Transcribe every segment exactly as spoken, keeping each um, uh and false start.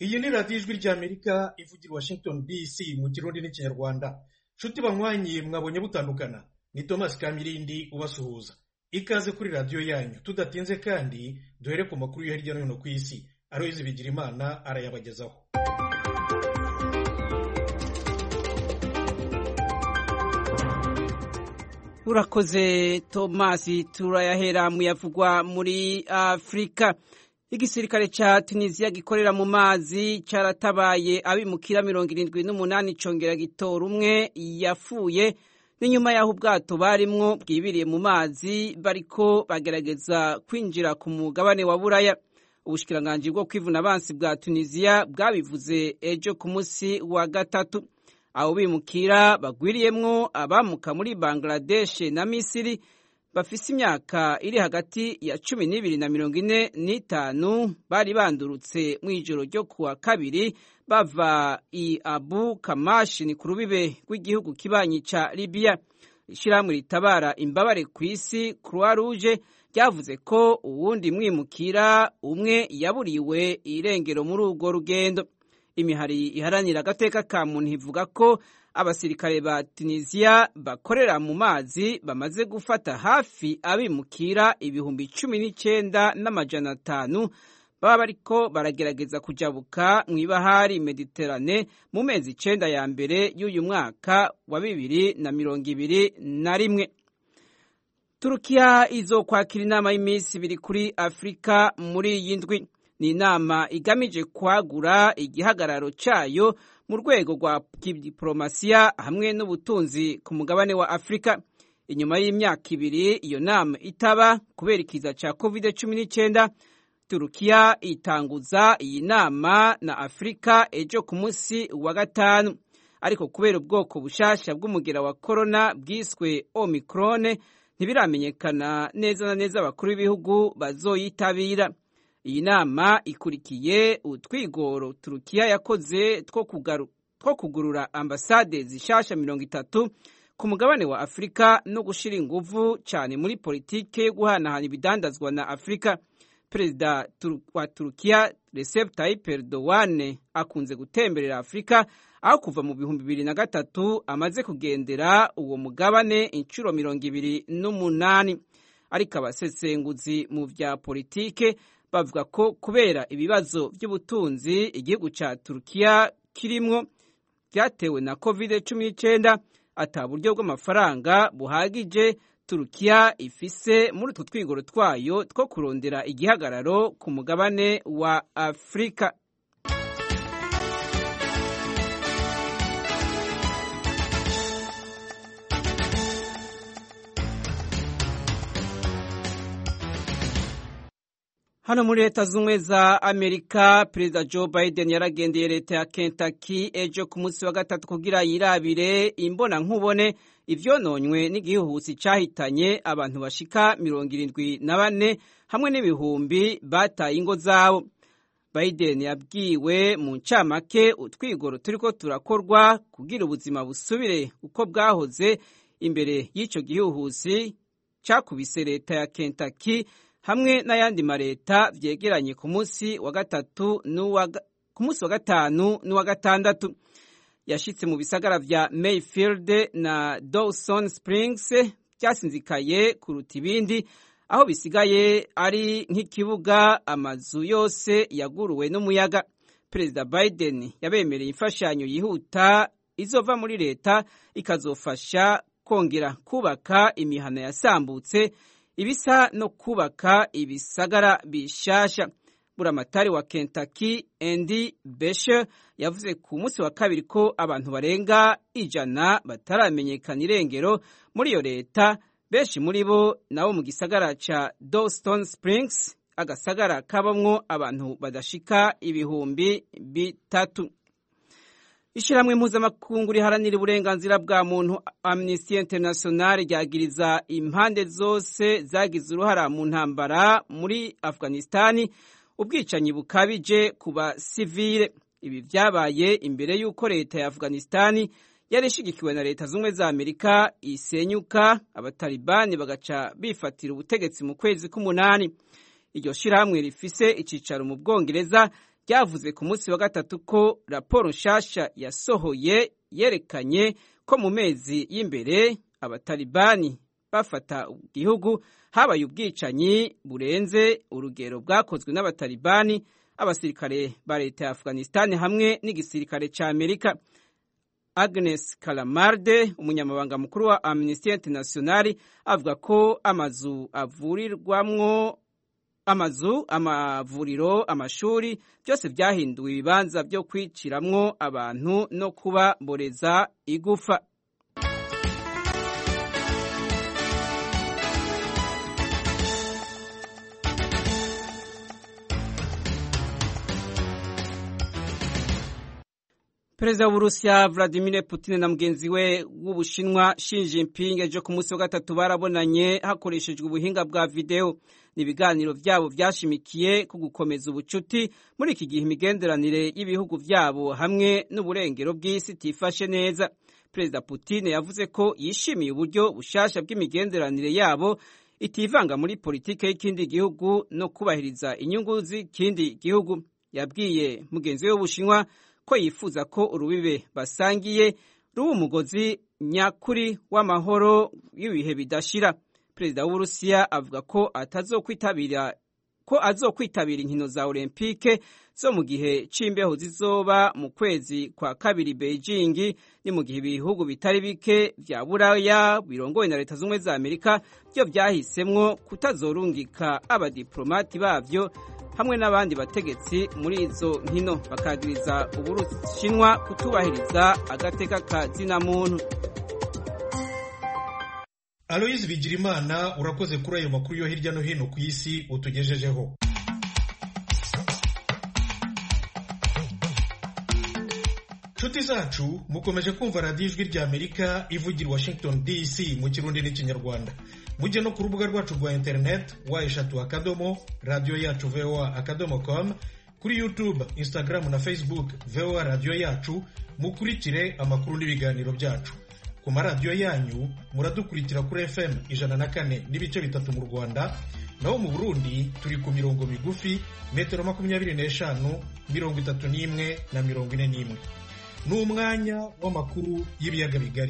Iyi ni radiyo ijwi ry'Amerika ivugira i Washington D C mu Kirundi n'Ikinyarwanda. Nshuti banywanyi mwabonye butandukana, ni Thomas Kamirindi ubasuhuza. Ikaze kuri radiyo yanyu. Tudatinze kandi duhere ku makuru yo hirya no hino ku isi. Aloyizi Bigirimana arayabagezaho. Urakoze Thomas, turayahera mu yavugwa muri Afrika. Igisirikare ca Tunisia gikorera mu mazi caratabaye abimukira mirongo irindwi n'umunani congera gitora umwe yafuye n'inyuma yaho ubwato barimwo bwibiriye mu mazi bariko bagerageza kwinjira ku mugabane wa Buraya. Ubushikiranganji bwo kwivuna abansi bwa Tunisia bwabivuze ejo ku musi wa gatatu. Abo bimukira bagwiriyemwo abamuka muri Bangladesh na Misiri bafise imyaka iri hagati ya cumi n'ibiri na mirongo ine n'itanu bari bandurutse mw'ijoro ryo kuwa kabiri bava i Abu Kamash ni ku rubibe rw'igihugu kibanyi ca Libya. Ishirahamwe ritabara imbabare kw'isi Croix Rouge ryavuze ko uwundi mwimukira umwe yaburiwe irengero muri urwo rugendo. Imihari iharanira agateka ka muntu ivuga ko abasirikare ba Tunisia bakorera mu mazi bamaze gufata hafi abimukira ibihumbi cumi n'icenda n'amajana atanu baba bariko baragerageza kujabuka mw'ibahari Mediterane mu mezi icenda ya mbere y'uyu mwaka wa bibiri na mirongo ibiri na rimwe. Turukiya izokwakira inama y'imisi ibiri kuri Afrika muri iyi ndwi. Ni inama igamije kwagura igihagararo cayo mu rwego rwa diplomasiya hamwe n'ubutunzi ku mugabane wa Afrika. Inyuma y'imyaka ibiri iyo nama itaba kubera ikiza ca covid cumi n'icenda, Turukiya itanguza iyi nama na Afrika ejo ku musi wa gatanu. Ariko kubera ubwoko bushasha bw'umugera wa corona bwiswe Omicron, ntibiramenyekana neza na neza abakuru b'ibihugu bazoyitabira. Iyi nama ikurikiye utwigoro Turukiya yakoze two kugaru, two kugurura ambasade zishasha mirongo itatu ku mugabane wa Afrika no gushira inguvu cyane muri politike yo guhanahana ibidandazwa na Afrika. Perezida wa Turukiya Recep Tayyip Erdogan akunze gutemberera Afrika, aho kuva mu bihumbi bibiri na gatatu amaze kugendera uwo mugabane inshuro mirongo ibiri n'umunani. Ariko abasesenguzi mu vya politike bavuga ko kubera ibibazo by'ubutunzi igihugu ca Turukiya kirimwo byatewe na covid cumi n'icenda, ata buryo bw'amafaranga buhagije Turukiya ifise muri utwo twigoro twayo two kurondera igihagararo ku mugabane wa Afrika. Hano muri leta z'ubumwe za Amerika, Perezida Joe Biden yaragendeye leta ya Kentucky ejo ku munsi wa gatatu kugira yirabire imbona nkubone ivyononywe n'igihuhusi cahitanye abantu bashika mirongo irindwi na bane hamwe n'ibihumbi bataye ingo zabo. Biden yabwiwe mu ncamake utwigoro turiko turakorwa kugira ubuzima busubire uko bwahoze imbere y'ico gihuhusi cakubise leta ya Kentucky hamwe n'ayandi mareta vyegeranye ku munsi wa gatatu n'uwa ku munsi wa gatanu n'uwa gatandatu. Yashitse mu bisagara vya Mayfield na Dawson Springs byasinzikaye kuruta ibindi, aho bisigaye ari nk'ikibuga amazu yose yaguruwe n'umuyaga. Perezida Biden yabemereye imfashanyo yihuta izova muri leta ikazofasha kongera kubaka imihana yasambutse, ibisa no kubaka ibisagara bishasha. Buramatari wa Kentucky Andy Beshear yavuze ku munsi wa kabiri ko abantu barenga ijana bataramenyekana irengero muri iyo leta, benshi muri bo nabo mu gisagara ca Dawson Springs, agasagara kabamwo abantu badashika ibihumbi bitatu. Ishirahamwe mpuzamakungu riharanira uburenganzira bwa muntu Amnesty International ryagiriza impande zose zagize uruhara mu ntambara muri Afghanistan ubwicanyi bukabije ku basivile. Ibi vyabaye imbere y'uko leta ya Afghanistan yari ishigikiwe na leta z'ubumwe za Amerika isenyuka, abatalibani bagaca bifatira ubutegetsi mu kwezi k'umunani. Iryo shirahamwe rifise icicaro mu Bwongereza ryavuze ku munsi wa gatatu ko raporo nshasha yasohoye yerekanye ko mu mezi y'imbere abatalibani bafata igihugu habaye ubwicanyi burenze urugero bwakozwe n'abatalibani, abasirikare ba leta ya Afghanistan hamwe n'igisirikare ca Amerika. Agnes Kalamarde, umunyamabanga mukuru wa Amnesty International, avuga ko amazu avurirwamwo amazu amavuriro amashuri byose byahinduwe ibibanza byo kwiciramwo abantu no kubaboreza igufa. Perezida w'Uburusiya Vladimir Putin na mugenzi we w'Ubushinwa Xi Jinping ejo ku munsi wa gatatu barabonanye hakoreshejwe ubuhinga bwa video. Ni ibiganiro vyabo vyashimikiye ku gukomeza ubucuti muri iki gihe imigenderanire y'ibihugu vyabo hamwe n'uburengero bw'isi tifashe neza. Perezida Putin yavuze ko yishimiye uburyo bushasha bw'imigenderanire yabo itivanga muri politike y'ikindi gihugu no kubahiriza inyungu z'ikindi gihugu. Yabwiye mugenzi we w'Ubushinwa ko yifuza ko urubibe basangiye ruba umugozi nyakuri w'amahoro y'ibihe bidashira. Perezida w'Uburusiya avuga ko atazokwitabira ko azokwitabira inkino za Olympique zo mu gihe c'imbeho zizoba mu kwezi kwa kabiri Beijing, ni mu gihe ibihugu bitari bike vya Buraya birongowe na leta z'umwe za Amerika byo vyahisemwo kutazorungika abadiplomati bavyo hamwe n'abandi bategetsi muri izo nkino, bakagiriza Ubushinwa kutubahiriza agateka ka zina muntu. Aloise Bigirimana, urakoze kuri ayo makuru yo hirya no hino ku isi utugejejeho. Nshuti zacu, mukomeje kumva radiyo ijwi rya Amerika ivugira Washington D C mu Kirundi n'Ikinyarwanda. Mujye no ku rubuga rwacu rwa internet wa eshatu akadomo radio yacu voa akadomo com, kuri YouTube, Instagram na Facebook voa radio yacu, mukurikire amakuru n'ibiganiro byacu. Ku maradiyo yanyu muradukurikira kuri F M ijana na kane n'ibice bitatu mu Rwanda, naho mu Burundi turi ku mirongo migufi metero makumyabiri n'eshanu, mirongo itatu n'imwe na mirongo ine n'imwe. Ni umwanya w'amakuru y'ibiyaga bigari.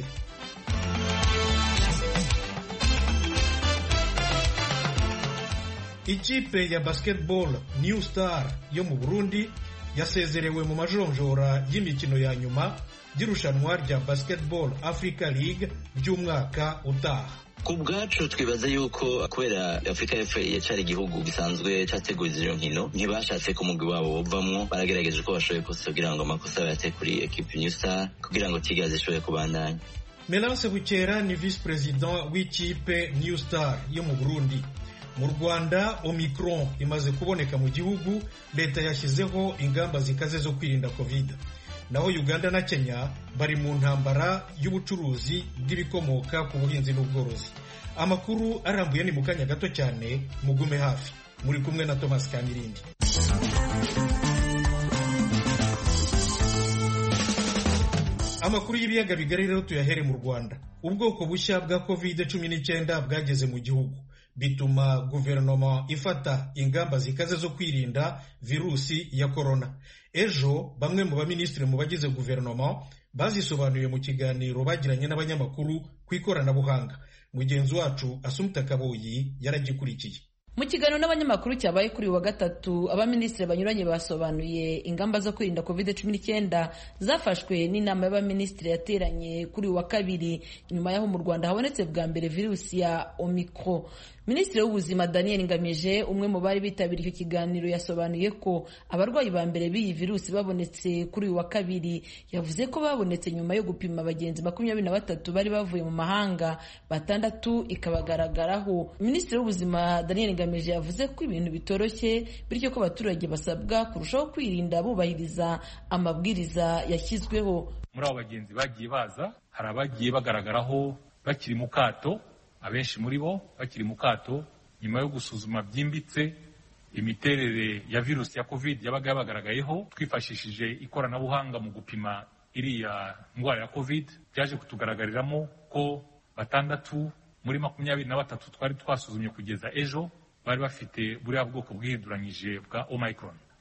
Ikipe ya basketball New Star yo mu Burundi yasezerewe mu majonjora y'imikino ya nyuma y'irushanwa rya Basketball Africa League by'umwaka utaha. Ku bwacu twibaza yuko kubera Afrika y'Epfo yacari igihugu gisanzwe cyateguye iyo nkino ntibashatse ko umugwi wabo bavamwo, baragerageje ko bashoboye kose kugira ngo amakosa yate kuri equipe New Star kugira ngo kigaze ishobore kubandanya. Melance Bukera ni vice president w'ikipe New Star yo mu Burundi. Mu Rwanda Omicron imaze kuboneka mu gihugu, leta yashyizeho ingamba zikaze zo kwirinda Covid. Naho Uganda na Kenya bari mu ntambara y'ubucuruzi bw'ibikomoka ku buhinzi n'ubworozi. Amakuru arambuye ni mu kanya gato cyane, mugume hafi. Muri kumwe na Thomas Kamirindi. Amakuru y'ibiyaga bigari rero tuyahere mu Rwanda. Ubwoko bushya bwa Covid cumi n'icyenda bwageze mu gihugu, bituma guverinoma ifata ingamba zikaze zo kwirinda virusi ya corona. Ejo bamwe mu baminisitiri mu bagize guverinoma bazisobanuye mu kiganiro bagiranye n'abanyamakuru ku ikoranabuhanga. Mugenzi wacu Asumta Kaboyi yaragikurikiye. Mu kiganiro n'abanyamakuru cyabaye kuri wa gatatu, abaminisitiri banyuranye basobanuye ingamba zo kwirinda Covid cumi n'icyenda zafashwe n'inama y'abaminisitiri yateranye kuri wa kabiri nyuma yaho mu Rwanda habonetse bwa mbere virusi ya Omicron. Minisitiri w'ubuzima Daniel Ngamije, umwe mu bari bitabiriye icyo kiganiro, yasobanuye ko abarwayi ba mbere b'iyi virusi babonetse kuri wa kabiri. Yavuze ko babonetse nyuma yo gupima abagenzi makumyabiri na batatu bari bavuye mu mahanga, batandatu ikabagaragaraho. Minisitiri w'ubuzima Daniel Ngamije yavuze ko ibintu bitoroshye, bityo ko abaturage basabwa kurushaho kwirinda bubahiriza amabwiriza yashyizweho. Muri abo bagenzi bagiye baza, hari abagiye bagaragaraho bakiri mu kato, abenshi muri bo bakiri mu kato nyuma yo gusuzuma byimbitse imiterere ya virusi ya Covid yabaga yabagaragayeho. Twifashishije ikoranabuhanga mu gupima iriya ndwara ya Covid, byaje kutugaragariramo ko batandatu muri makumyabiri na batatu twari twasuzumye kugeza ejo bari bafite buriya bwoko bwihinduranyije bwa Omicron.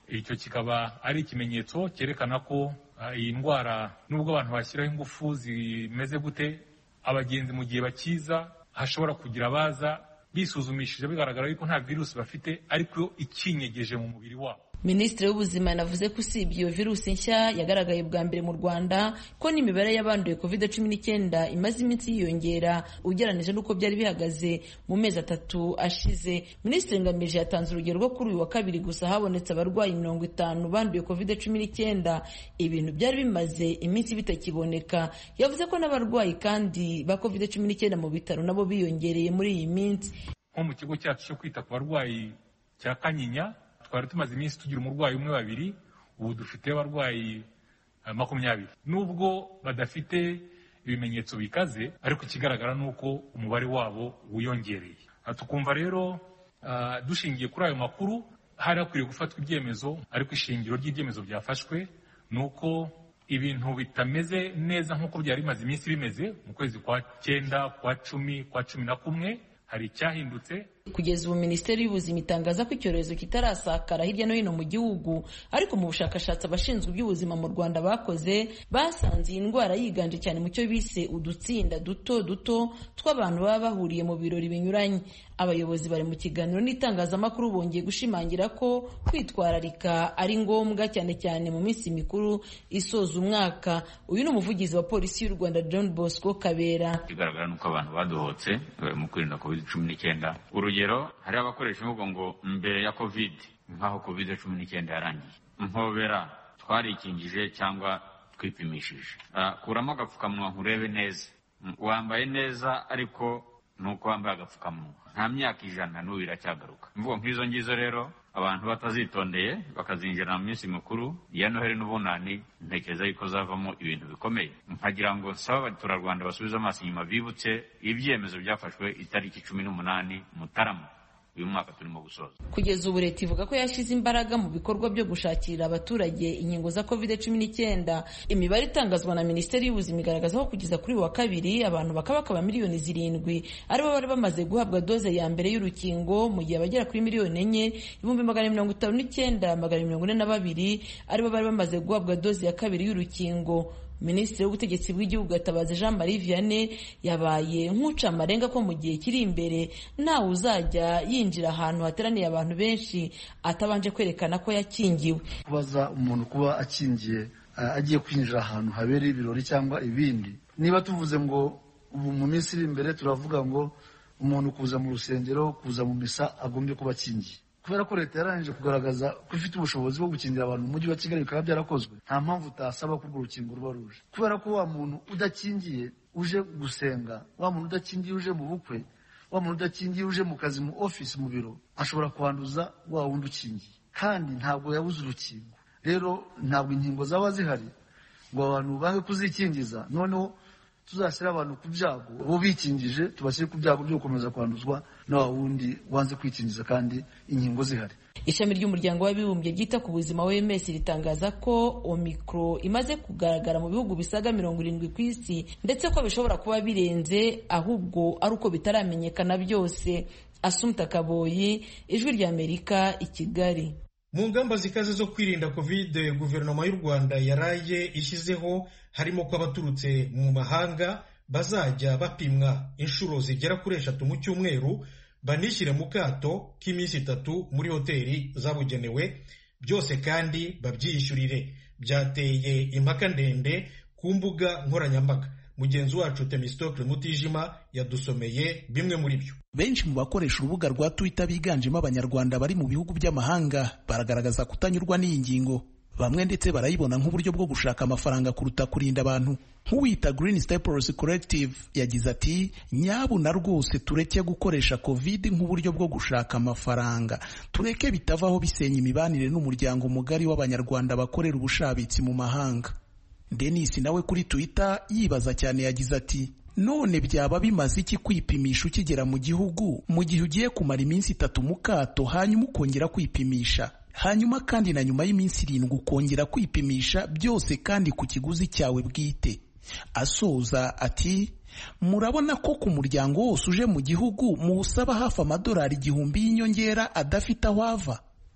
icyo kikaba ari ikimenyetso cyerekana ko iyi ndwara nubwo abantu bashyiraho ingufu zimeze gute, abagenzi mu gihe bakiza hashobora kugira abaza bisuzumishije bigaragara yuko nta virusi bafite ariko ikinyegeje mu mubiri wabo. Minisitiri w'Ubuzima yanavuze ko usibye iyo virusi nshya yagaragaye bwa mbere mu Rwanda ko n'imibare y'abanduye covid cumi n'icyenda imaze iminsi yiyongera ugereranije n'uko byari bihagaze mu mezi atatu ashize. Minisitiri Ngamije yatanze urugero rwo kuri uyu wa kabiri gusa habonetse abarwayi mirongo itanu banduye covid cumi n'icyenda, ibintu byari bimaze iminsi bitakiboneka. Yavuze ko n'abarwayi kandi ba covid cumi n'icyenda mu bitaro nabo biyongereye muri iyi minsi. Nko mu kigo cyacu cyo kwita ku barwayi cya Kanyinya twari tumaze iminsi tugira umurwayi umwe babiri, ubu dufite abarwayi makumyabiri. Nubwo badafite ibimenyetso bikaze ariko ikigaragara ni uko umubare wabo wiyongereye. Tukumva rero uh, dushingiye kuri ayo makuru hari hakwiriye gufatwa ibyemezo, ariko ishingiro ry'ibyemezo byafashwe ni uko ibintu bitameze neza nk'uko byari bimaze iminsi bimeze mu kwezi kwa cyenda, kwa cumi, kwa cumi na kumwe. Hari icyahindutse. Kugeza ubu Minisiteri y'Ubuzima itangaza ko icyorezo kitarasakara hirya no hino mu gihugu, ariko mu bushakashatsi abashinzwe iby'ubuzima mu Rwanda bakoze basanze iyi ndwara yiganje cyane mu cyo bise udutsinda duto duto tw'abantu baba bahuriye mu birori binyuranye. Abayobozi bari mu kiganiro n'itangazamakuru bongeye gushimangira ko kwitwararika ari ngombwa cyane cyane mu minsi mikuru isoza umwaka. Uyu ni umuvugizi wa polisi y'u Rwanda John Bosco Kabera. Bigaragara nuko abantu badohotse mu kwirinda covid cumi n'icyenda. Urugero, hari abakoresha imvugo ngo mbere ya covid nkaho covid cumi n'icyenda yarangiye. Mpobera twarikingije cyangwa twipimishije. Uh, kuramo agapfukamunwa nkurebe neza. Wambaye neza ariko nuko wambaye agapfukamunwa. Nta myaka ijana n'ubu iracyagaruka. Imvugo nk'izo ngizo rero abantu batazitondeye bakazinjira mu minsi mikuru ya Noheli n'Ubunani, ntekereza yuko zavamo ibintu bikomeye. Nkagira ngo nsaba abaturarwanda basubize amaso inyuma bibutse ibyemezo byafashwe itariki cumi n'umunani Mutarama uyu mwaka turimo gusoza. Kugeza ubu leta ivuga ko yashize imbaraga mu bikorwa byo gushakira abaturage inkingo za covid cumi n'icyenda. Imibare itangazwa na Minisiteri y'Ubuzima igaragaza ko kugeza kuri wa kabiri abantu bakaba miliyoni zirindwi aribo bari bamaze guhabwa doze ya mbere y'urukingo, mu gihe abagera kuri miliyoni enye ibihumbi magana mirongo itanu n'icyenda magana mirongo ine na babiri aribo bari bamaze guhabwa doze ya kabiri y'urukingo. Minisitiri w'Ubutegetsi bw'Igihugu Gatabazi Jean Marie Vianney yabaye nk'uca amarenga ko mu gihe kiri imbere ntawe uzajya yinjira ahantu hateraniye abantu benshi atabanje kwerekana ko yakingiwe. Kubaza umuntu kuba akingiye agiye kwinjira ahantu habereye ibirori cyangwa ibindi, niba tuvuze ngo ubu mu minsi iri imbere turavuga ngo umuntu kuza mu rusengero, kuza mu misa agombye kuba akingiye, kubera ko leta yarangije kugaragaza ko ifite ubushobozi bwo gukingira abantu mu mujyi wa Kigali bikaba byarakozwe. Nta mpamvu utasaba ko urwo rukingo ruba ruje, kubera ko wa muntu udakingiye uje gusenga, wa muntu udakingiye uje mu bukwe, wa muntu udakingiye uje mu kazi, mu office, mu biro, ashobora kwanduza wa wundi ukingiye, kandi ntabwo yabuze urukingo. Rero ntabwo inkingo zaba zihari ngo abantu bange kuzikingiza noneho tuzashyira abantu ku byago, bo bikingije tubashyire ku byago byo gukomeza kwanduzwa na wa wundi wanze kwikingiza kandi inkingo zihari. Ishami ry'umuryango w'abibumbye ryita ku buzima O M S ritangaza ko Omicron imaze kugaragara mu bihugu bisaga mirongo irindwi ku isi, ndetse ko bishobora kuba birenze ahubwo ari uko bitaramenyekana byose. Assumpta Kaboyi, Ijwi ry'Amerika, i Kigali. Mu ngamba zikaze zo kwirinda covid guverinoma y'u Rwanda yaraye ishyizeho harimo ko abaturutse mu mahanga bazajya bapimwa inshuro zigera kuri eshatu mu cyumweru, banishyire mu kato k'iminsi itatu muri hoteli zabugenewe, byose kandi babyishyurire. Byateye impaka ndende ku mbuga nkoranyambaga. Mugenzi wacu Temistocle Mutijima yadusomeye bimwe muri byo. Benshi mu bakoresha urubuga rwa Twitter biganjemo abanyarwanda bari mu bihugu by'amahanga baragaragaza kutanyurwa n'iyi ngingo. Bamwe ndetse barayibona nk'uburyo bwo gushaka amafaranga kuruta kurinda abantu. Nk'uwita Green Staples Collective yagize ati, nyabuna rwose tureke gukoresha covid nk'uburyo bwo gushaka amafaranga, tureke bitavaho bisenya imibanire n'umuryango mugari w'abanyarwanda bakorera ubushabitsi mu mahanga. Denis nawe kuri Twitter yibaza cyane yagize ati, none byaba bimaze iki kwipimisha ukigera mu gihugu mu gihe ugiye kumara iminsi itatu mu kato hanyuma ukongera kwipimisha, hanyuma kandi na nyuma y'iminsi irindwi ukongera kwipimisha, byose kandi ku kiguzi cyawe bwite. Asoza ati, murabona ko ku muryango wose uje mu gihugu muwusaba hafi amadolari igihumbi y'inyongera adafite aho ava.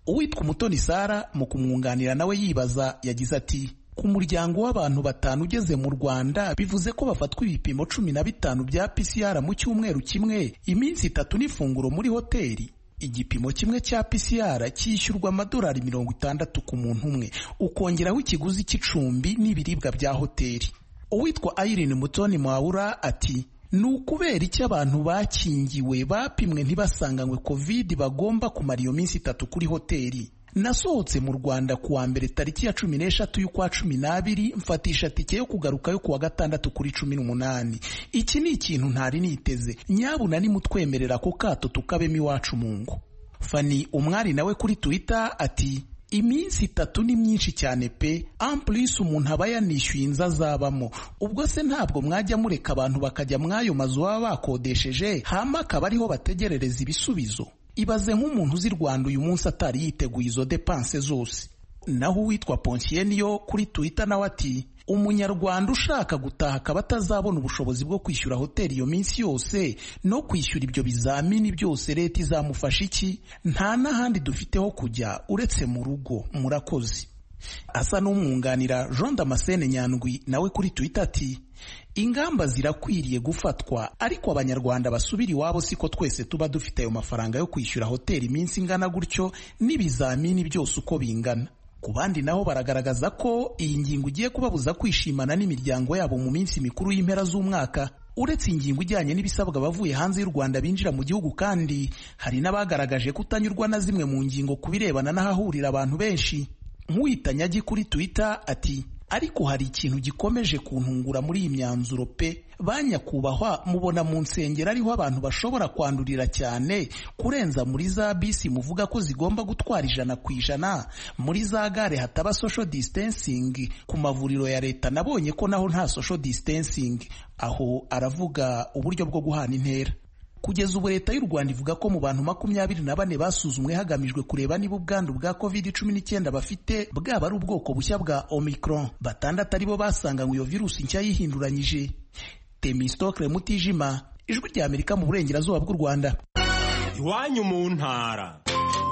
uwitwa Umutoni Sara mu kumwunganira nawe yibaza yagize ati ku muryango w'abantu batanu ugeze mu Rwanda bivuze ko bafatwa ibipimo cumi na bitanu bya P C R mu cyumweru kimwe, iminsi itatu n'ifunguro muri hoteli. Igipimo kimwe cya P C R cyishyurwa amadolari mirongo itandatu ku muntu umwe, ukongeraho ikiguzi cy'icumbi n'ibiribwa bya hoteli. Uwitwa Irene Mutoni Mwawura ati ni ukubera icyo abantu bakingiwe bapimwe ntibasanganywe covid bagomba kumara iyo minsi itatu kuri hoteli. Nasohotse mu Rwanda kuwa mbere tariki ya cumi n'eshatu y'ukwa cumi n'abiri mfatisha tike yo kugaruka yo kuwa gatandatu kuri cumi n'umunani. Iki ni ikintu ntari niteze, nyabuna nimutwemerera ko kato tukabemo iwacu Mungu. Fani umwari nawe kuri Twitter ati iminsi itatu ni myinshi cyane pe, amplis umuntu aba yanishyuye inzu azabamo. Ubwo se ntabwo mwajya mureka abantu bakajya mwayo mazu baba bakodesheje hama akaba ariho bategerereza ibisubizo? Ibaze nk'umuntu uzi Rwanda uyu munsi atari yiteguye izo depanse zose. Naho uwitwa Ponsienio kuri Twitter nawe ati umunyarwanda ushaka gutaha akaba atazabona ubushobozi bwo kwishyura hoteli iyo minsi yose no kwishyura ibyo bizamini byose leta izamufasha iki? Nta n'ahandi dufiteho kujya uretse mu rugo. Murakoze. Asa n'umwunganira Jean Damascene Nyandwi nawe kuri Twitter ati ingamba zirakwiriye gufatwa, ariko abanyarwanda basubira iwabo siko twese tuba dufite ayo mafaranga yo kwishyura hoteli iminsi ingana gutyo n'ibizamini byose uko bingana. Ku bandi naho baragaragaza ko iyi ngingo igiye kubabuza kwishimana n'imiryango yabo mu minsi mikuru y'impera z'umwaka. Uretse ingingo ijyanye n'ibisabwa abavuye hanze y'u Rwanda binjira mu gihugu, kandi hari n'abagaragaje kutanyurwa na zimwe mu ngingo kubirebana n'ahahurira abantu benshi. Nk'uwitanyagi kuri Twitter ati ariko hari ikintu gikomeje kuntungura muri iyi myanzuro pe, banyakubahwa mubona mu nsengero ariho abantu bashobora kwandurira cyane kurenza muri za bisi muvuga ko zigomba gutwara ijana ku ijana, muri za gare hataba social distancing, ku mavuriro ya leta nabonye ko naho nta social distancing. Aho aravuga uburyo bwo guhana intera. Kugeza ubu leta y'u Rwanda ivuga ko mu bantu makumyabiri na bane basuzumwe hagamijwe kureba niba ubwandu bwa covid cumi n'icyenda bafite bwaba ari ubwoko bushya bwa Omicron, batandatu aribo basanganywe iyo virusi nshya yihinduranyije. Temistokle Mutijima, Ijwi rya Amerika mu burengerazuba bw'u Rwanda. Iwanyu mu ntara.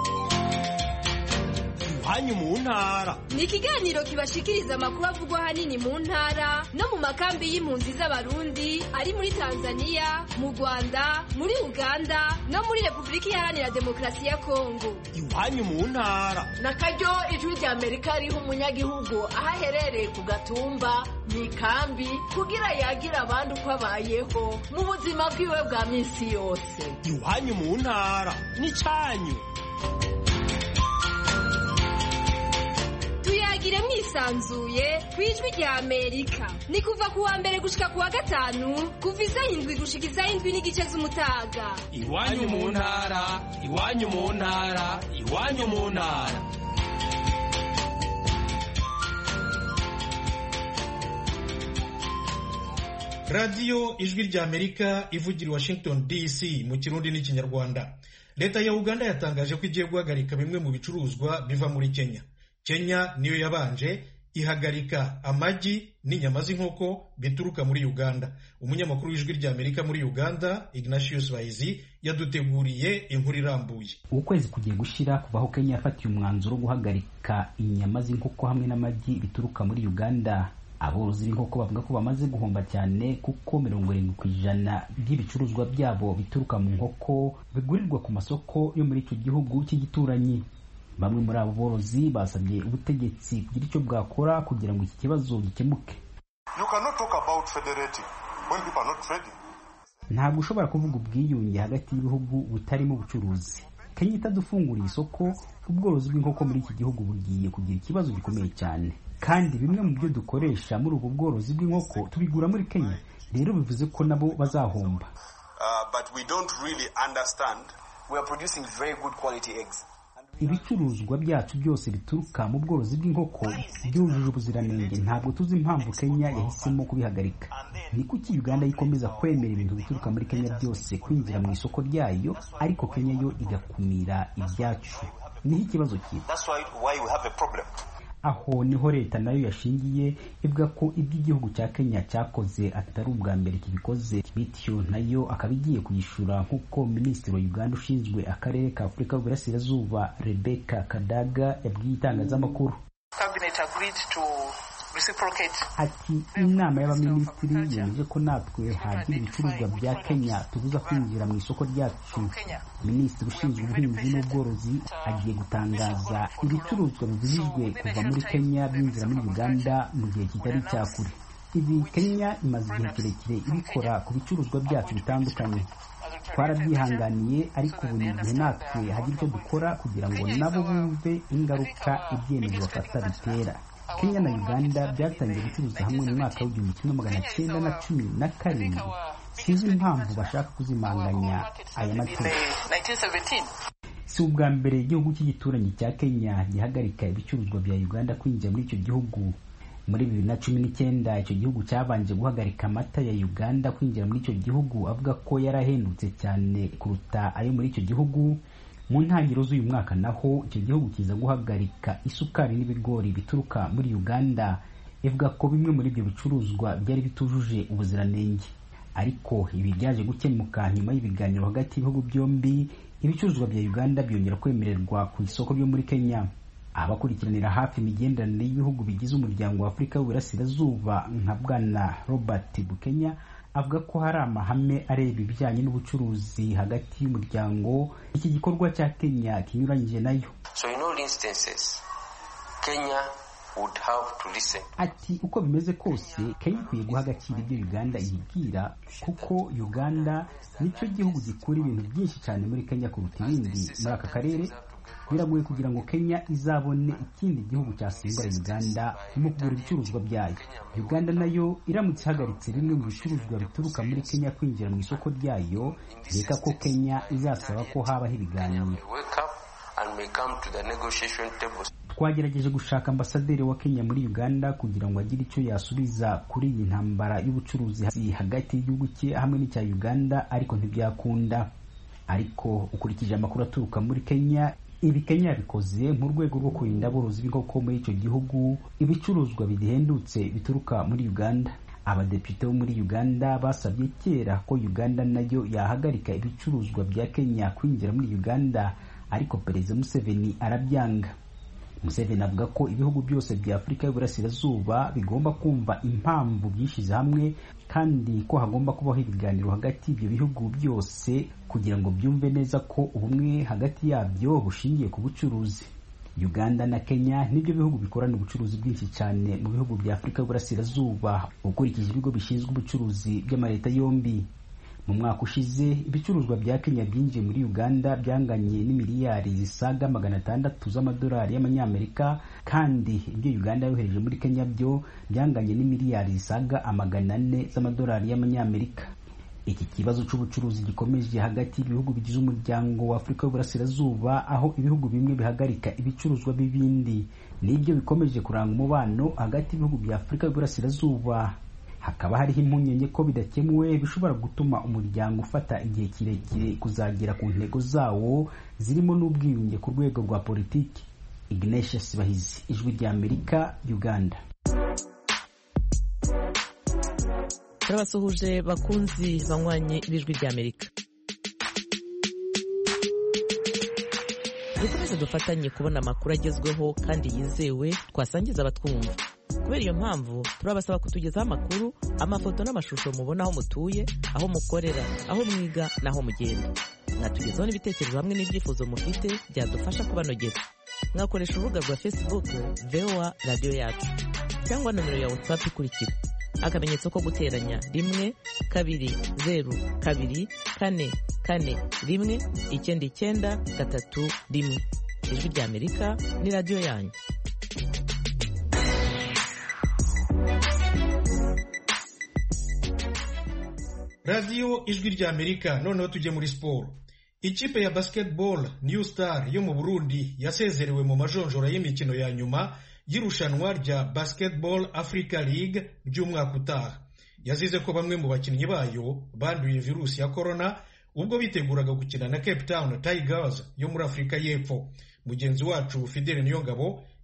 Iwanyu mu ntara ni ikiganiro kibashikiriza amakuru avugwa hanini mu ntara no mu makambi y'impunzi z'abarundi ari muri Tanzania, mu Rwanda, muri Uganda no muri Repubulika Iharanira Demokarasi ya Kongo. Iwanyu mu ntara nakaryo Ijwi rya Amerika riho umunyagihugu aho aherereye ku gatumba mu ikambi kugira yagira abandi uko abayeho mu buzima bwiwe bwa minsi yose. Iwanyu mu ntara ni cyanyu. Tuyagire mwisanzuye ku Ijwi rya Amerika. Ni kuva ku wa mbere gushika ku wa gatanu kuva isaha indwi gushika isaha indwi n'igice z'umutaga. Iwanyu mu ntara, iwanyu mu ntara, iwanyu mu ntara. Radio Ijwi rya Amerika ivugira Washington D C mu Kirundi n'Ikinyarwanda. Leta ya Uganda yatangaje ko igiye guhagarika bimwe mu bicuruzwa biva muri Kenya. Kenya niyo yabanje ihagarika amagi n'inyama z'inkoko bituruka muri Uganda. Umunyamakuru w'Ijwi rya Amerika muri Uganda, Ignatius Baizi, yaduteguriye inkuru irambuye. Ukwezi kugiye gushira kuvaho Kenya yafatiye umwanzuro wo guhagarika inyama z'inkoko hamwe n'amagi bituruka muri Uganda. Aborozi b'inkoko bavuga ko bamaze guhomba cyane kuko mirongo irindwi ku ijana by'ibicuruzwa byabo bituruka mu nkoko bigurirwa ku masoko yo muri icyo gihugu cy'igituranyi. Bamwe muri abo borozi basabye ubutegetsi kugira icyo bwakora kugira ngo iki kibazo gikemuke. Ntabwo ushobora kuvuga ubwiyunge hagati y'ibihugu butarimo ubucuruzi. Kenya itadufunguriye isoko, ubworozi bw'inkoko muri iki gihugu bugiye kugira ikibazo gikomeye cyane. Kandi bimwe mu byo dukoresha muri ubu bworozi bw'inkoko tubigura muri Kenya, rero bivuze ko nabo bazahomba. Uh, but we don't really understand. We are producing very good quality eggs. Ibicuruzwa byacu byose bituruka mu bworozi bw'inkoko byujuje ubuziranenge. Ntabwo tuzi impamvu Kenya yahisemo kubihagarika. Ni kuki Uganda yikomeza kwemera ibintu bituruka muri Kenya byose kwinjira mu isoko ryayo, ariko Kenya yo igakumira ibyacu? Niho ikibazo kiri. That's why why we have a problem. aho niho leta nayo yashingiye ivuga ko ibyo igihugu cya Kenya cyakoze atari ubwa mbere kibikoze, bityo nayo akaba igiye kuyishura nk'uko minisitiri wa Uganda ushinzwe akarere ka Afurika y'Uburasirazuba Rebecca Kadaga yabwiye itangazamakuru. Ati inama y'abaminisitiri yemeje ko natwe hagira ibicuruzwa bya Kenya tubuza kwinjira mu isoko ryacu. Minisitiri ushinzwe ubuhinzi n'ubworozi agiye gutangaza ibicuruzwa bibujijwe kuva muri Kenya byinjira muri Uganda mu gihe kitari cyakure. Ibi Kenya imaze igihe kirekire ibikora ku bicuruzwa byacu bitandukanye. Twarabyihanganiye, ariko ubu ni igihe natwe hagira icyo dukora kugira ngo nabo bumve ingaruka ibyemezo bafata bitera. Kenya na Uganda byatangiye gucuruza hamwe mu mwaka w'igihumbi kimwe magana cyenda na cumi na karindwi. Sinzi impamvu bashaka kuzimanganya aya mateka. Si ubwa mbere igihugu cy'igituranyi cya Kenya gihagarika ibicuruzwa bya Uganda kwinjira muri icyo gihugu. Muri bibiri na cumi n'icyenda icyo gihugu cyabanje guhagarika amata ya Uganda kwinjira muri icyo gihugu, avuga ko yarahendutse cyane kuruta ayo muri icyo gihugu. Mu ntangiriro z'uyu mwaka naho icyo gihugu kiza guhagarika isukari n'ibigori bituruka muri Uganda, ivuga ko bimwe muri ibyo bicuruzwa byari bitujuje ubuziranenge. Ariko ibi byaje gukemuka nyuma y'ibiganiro hagati y'ibihugu byombi, ibicuruzwa bya Uganda byongera kwemererwa ku isoko ryo muri Kenya. Abakurikiranira hafi imigenderanire y'ibihugu bigize umuryango wa Afurika y'Uburasirazuba nka Bwana Robert Bukenya avuga ko hari amahame areba ibijyanye n'ubucuruzi hagati y'umuryango iki gikorwa cya Kenya kinyuranyije nayo. So in all instances, Kenya would have to listen. Ati uko bimeze kose Kenya ikwiye guha agaciro ibyo Uganda ibibwira, kuko Uganda nicyo gihugu gikura ibintu byinshi cyane muri Kenya kuruta ibindi muri aka karere. Biragoye kugira ngo Kenya izabone ikindi gihugu cyasimbura Uganda mu kugura ibicuruzwa byayo. Uganda nayo iramutse ihagaritse bimwe mu bicuruzwa bituruka muri Kenya kwinjira mu isoko ryayo, reka ko Kenya izasaba ko habaho ibiganiro. Twagerageje gushaka ambasaderi wa Kenya muri Uganda kugira ngo agire icyo yasubiza kuri iyi ntambara y'ubucuruzi hagati y'igihugu cye hamwe n'icya Uganda, ariko ntibyakunda. Ariko ukurikije amakuru aturuka muri Kenya, ibi Kenya yabikoze mu rwego rwo kurinda aborozi b'inkoko muri icyo gihugu ibicuruzwa bihendutse bituruka muri Uganda. Abadepite bo muri Uganda basabye kera ko Uganda nayo yahagarika ibicuruzwa bya Kenya kwinjira muri Uganda, ariko Perezida Museveni arabyanga. Museveni avuga ko ibihugu byose bya Afurika y'Uburasirazuba bigomba kumva impamvu byishize hamwe, kandi ko hagomba kubaho ibiganiro hagati y'ibyo bihugu byose kugira ngo byumve neza ko ubumwe hagati yabyo bushingiye ku bucuruzi. Uganda na Kenya nibyo bihugu bikorana ubucuruzi bwinshi cyane mu bihugu bya Afurika y'Uburasirazuba ukurikije ibigo bishinzwe ubucuruzi by'amaleta yombi. Mu mwaka ushize ibicuruzwa bya Kenya byinjiye muri Uganda byanganye n'imiliyari zisaga magana atandatu z'amadolari y'amanyamerika, kandi ibyo Uganda yohereje muri Kenya byo byanganye n'imiliyari zisaga amagana ane z'amadolari y'amanyamerika. Iki kibazo cy'ubucuruzi gikomeje hagati y'ibihugu bigize umuryango wa Afurika y'Uburasirazuba, aho ibihugu bimwe bihagarika ibicuruzwa bibindi, nibyo bikomeje kuranga umubano hagati y'ibihugu bya Afurika y'Uburasirazuba. Hakaba hariho impungenge ko bidakemuwe bishobora gutuma umuryango ufata igihe kirekire kuzagera ku ntego zawo zirimo n'ubwiyunge ku rwego rwa politiki. Ignatius Bahizi, Ijwi rya Amerika, Uganda. Turabasuhuje bakunzi banywanye b'Ijwi rya Amerika. Dukomeze dufatanye kubona amakuru agezweho kandi yizewe twasangiza abatwumva. Kubera iyo mpamvu turabasaba kutugezaho amakuru, amafoto n'amashusho mubona aho mutuye, aho mukorera, aho mwiga n'aho mugenda. Mwatugezaho n'ibitekerezo hamwe n'ibyifuzo mufite byadufasha kubanogera. Mwakoresha urubuga rwa Facebook V O A Radio Yacu cyangwa nomero ya WhatsApp ikurikira: akamenyetso ko guteranya rimwe kabiri zeru kabiri kane kane rimwe icyenda icyenda gatatu rimwe. Ijwi rya Amerika ni radio yanyu. Radio Ijwi rya Amerika. Noneho tujye muri siporo. Ikipe ya basketball New Star yo mu Burundi yasezerewe mu majonjora y'imikino ya nyuma y'irushanwa rya Basketball Africa League by'umwaka utaha. Yazize ko bamwe mu bakinnyi bayo banduye virusi ya corona ubwo biteguraga gukina na Cape Town Tigers yo muri Afrika y'Epfo. Mugenzi wacu Fidele Niyongabo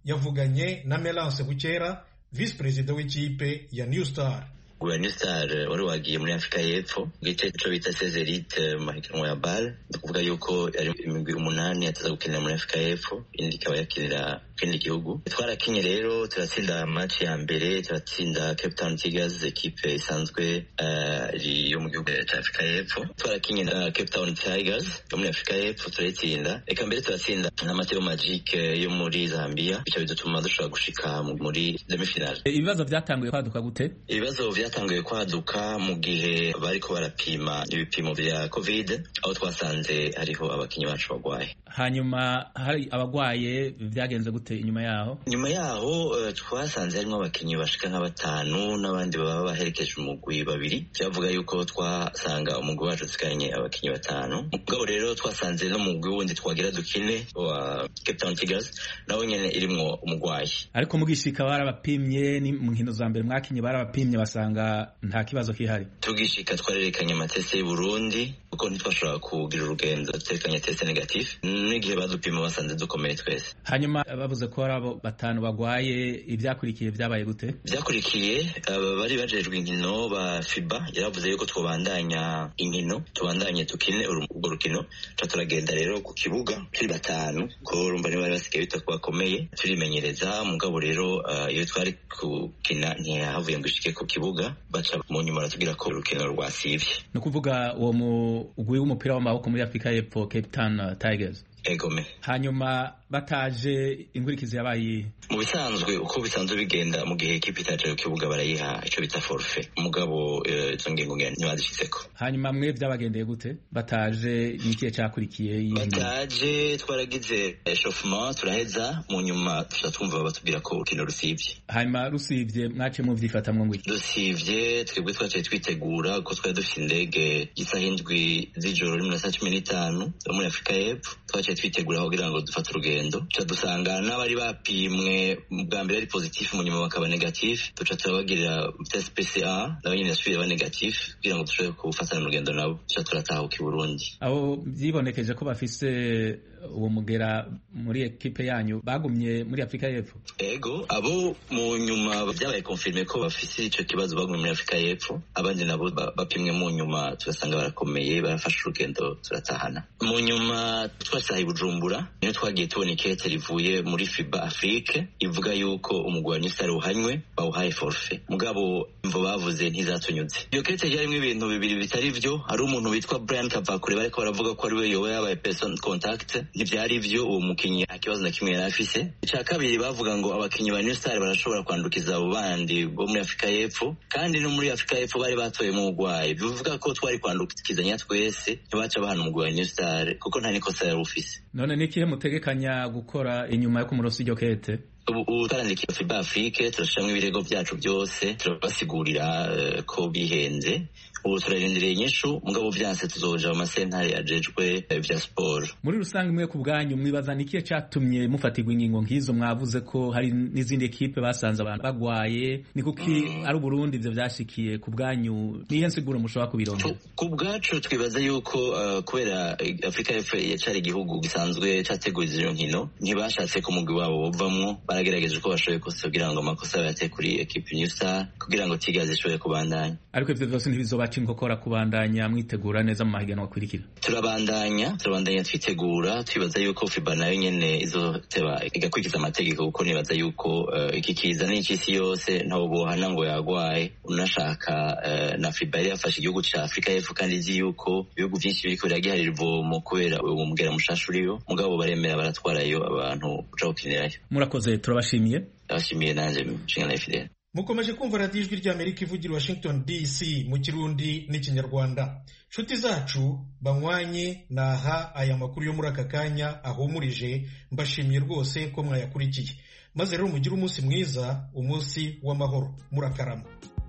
yavuganye na Melance Bukera, visi perezida w'ikipe ya New Star. Uwa New Star wari wagiye muri Afrika y'Epfo gice cyo bita Sezerite mu mahiganwa ya BAL, ndakuvuga yuko ari imigwi umunani yataza gukinira muri Afrika y'Epfo, indi ikaba yakinira kindi gihugu. Twarakinye rero turatsinda match ya mbere, turatsinda Cape Town Tigers, equipe isanzwe ari yo mu gihugu cya Afrika y'Epfo. Twarakinye na Cape Town Tigers yo muri Afrika y'Epfo turatsinda, eka mbere turatsinda na Mateo Magic yo muri Zambia, bica bidutuma dushobora gushika muri demi final. Ibibazo byatanguye kwaduka gute? Ibibazo byatanguye kwaduka mu gihe bariko barapima ibipimo vya COVID, aho twasanze hariho abakinyi bacu bagwaye. Hanyuma hari abagwaye, byagenze gute inyuma yaho? Nyuma yaho uh, twasanze harimo abakinyi bashika nka batanu n'abandi baba baherekeje umugwi babiri. Byavuga yuko twasanga umugwi wacu tsikanye abakinyi batanu. Mugabo rero twasanze no mugwi wundi twagira dukine wa Cape Town Tigers nawe nyene irimwo umugwayi. Ariko mugishika barabapimye, ni mu nkino za mbere mwakinye barabapimye basanga nta kibazo kihari. Tugishika twarerekanye amatese y'u Burundi kuko ntitwashobora kugira urugendo tutekanye test negative, n'igihe badupima basanze dukomeye twese. Hanyuma bavuze ko ari abo batanu bagwaye, ibyakurikiye byabaye gute? Byakurikiye uh, bari bajejwe inkino ba FIBA yaravuze yuko twobandanya inkino, tubandanye tukine urwo rukino. Turagenda rero ku kibuga turi batanu ko urumva ni bari basigaye bitakubakomeye, turimenyereza. Mugabo rero uh, iyo twari kukina ntiyahavuye ngo ishike ku kibuga, baca mu nyuma ratubwira ko urukino rwasivye. No kuvuga uwo mugwi w'umupira w'amaboko muri Afrika y'Epfo, Cape Town Tigers. Egome. Hanyuma bataje ingurikizi yabaye mu bisanzwe uko bisanzwe bigenda mu gihe ikipe itaje ku kibuga barayiha ico bita forfait. Mugabo izo ngingo ngene ntibazishitseko. Hanyuma mwe byabagendeye gute? Bataje nikiye cyakurikiye? Bataje twaragize échauffement turaheza, mu nyuma tuzatumva batubwira ko urukino rusivye. Hanyuma rusivye mwace mu vyifatamwe ngwiki? Rusivye twebwe twaciye twitegura ko twari dufite indege isaha indwi z'ijoro rimwe na saa cumi n'itanu muri Afrika y'Epfo. Twaciye twitegura kugira ngo dufate urugendo, tuca dusanga n'abari bapimwe bwa mbere ari positif mu nyuma bakaba negatif, tuca turabagirira test P C R nabo nyine yasubiye ba negatif kugira ngo dushobore kufatana urugendo nabo, tuca turatahuka i Burundi. Abo byibonekeje ko bafise uwo mugera muri ekipe yanyu bagumye muri Afrika y'Epfo? Ego, abo mu nyuma byabaye confirme ko bafise ico kibazo bagumye muri Afrika y'Epfo, abandi nabo bapimwe mu nyuma tugasanga barakomeye, barafashe urugendo turatahana. Mu nyuma twasaha i Bujumbura niyo twagiye tubona ikete rivuye muri FIBA Afrique ivuga yuko umugwi wa New Star uhanywe bawuhaye forfait. Mugabo imvo bavuze ntizatunyuze. Iyo kete yarimo ibintu bibiri bitari vyo. Hari umuntu witwa Brian Kavakure bariko baravuga ko ari we yowe yabaye person contact, ntivyari vyo. Uwo mukinyi akibazo na kimwe yari afise. Ica kabiri bavuga ngo abakinyi ba New Star barashobora kwandukiza abo bandi bo muri Afrika y'Epfo, kandi no muri Afrika y'Epfo bari batoye mu ugwaye. Bivuga ko twari kwandukizanya twese, ntibaca bahana umugwi wa New Star kuko nta nikosa yari ufise. None nikihe mutegekanya gukora inyuma yo kumurosa iryo kete? Ubu twarandikiye FIBA Afrique, turashiramwo ibirego byacu byose, turabasigurira uh, ko bihenze. Ubu turarindireye inyishu, mugabo vyanse tuzoja mu masentare ajejwe vya sport. Muri rusange mwe ku bwanyu mwibaza nikihe catumye mufatirwa ingingo nk'izo? Mwavuze ko hari n'izindi ekipe basanze abantu bagwaye, ni kuki mm. ari Burundi ivyo vyashikiye? Ku bwanyu nihe nsiguro mushobora kubironka? Ku bwacu twibaza yuko uh, kubera Afrika y'Epfo yacari igihugu gisanzwe categuye izo nkino, ntibashatse ko umugwi wabo bovamwo, baragerageje ko bashoboye kose kugira ngo amakosa yate kuri equipe New Star kugira ngo Tigers ishobore kubandanya. Ariko ivyo vyose ntibizoba inkokora kubandanya mwitegura neza mu mahiganwa akurikira? Turabandanya, turabandanya twitegura, twibaza yuko FIBA nayo nyene izoteba igakurikiza amategeko, kuko nibaza yuko uh, iki kiza n'ikisi yose ntawo bohana ngo yagwaye. Unashaka uh, na FIBA yari yafashe igihugu ca Afrika y'Epfo kandi izi yuko ibihugu vyinshi biriko biragiharira ivomo kubera uwo mugera mushasha uriyo, mugabo baremera baratwarayo abantu uja gukinirayo. Murakoze, turabashimiye. Abashimiye nanje Nshingana Fidel. Mukomeje kumva radiyo ijwi ry'Amerika ivugira Washington D C mu Kirundi n'Ikinyarwanda. Nshuti zacu banywanye naha aya makuru yo muri aka kanya ahumurije, mbashimiye rwose ko mwayakurikiye. Maze rero mugire umunsi mwiza, umunsi w'amahoro. Murakarama.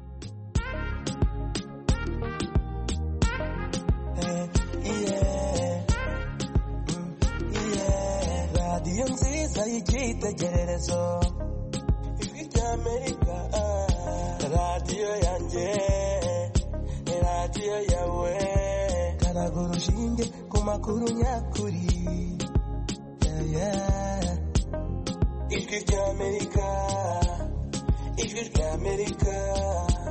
Radiyo nziza y'igitegererezo Amerika, radiyo yanjye, radiyo yawe, karaga urushinge ku makuru nyakuri, yeah, yeah. ijwi ry'Amerika ijwi ry'Amerika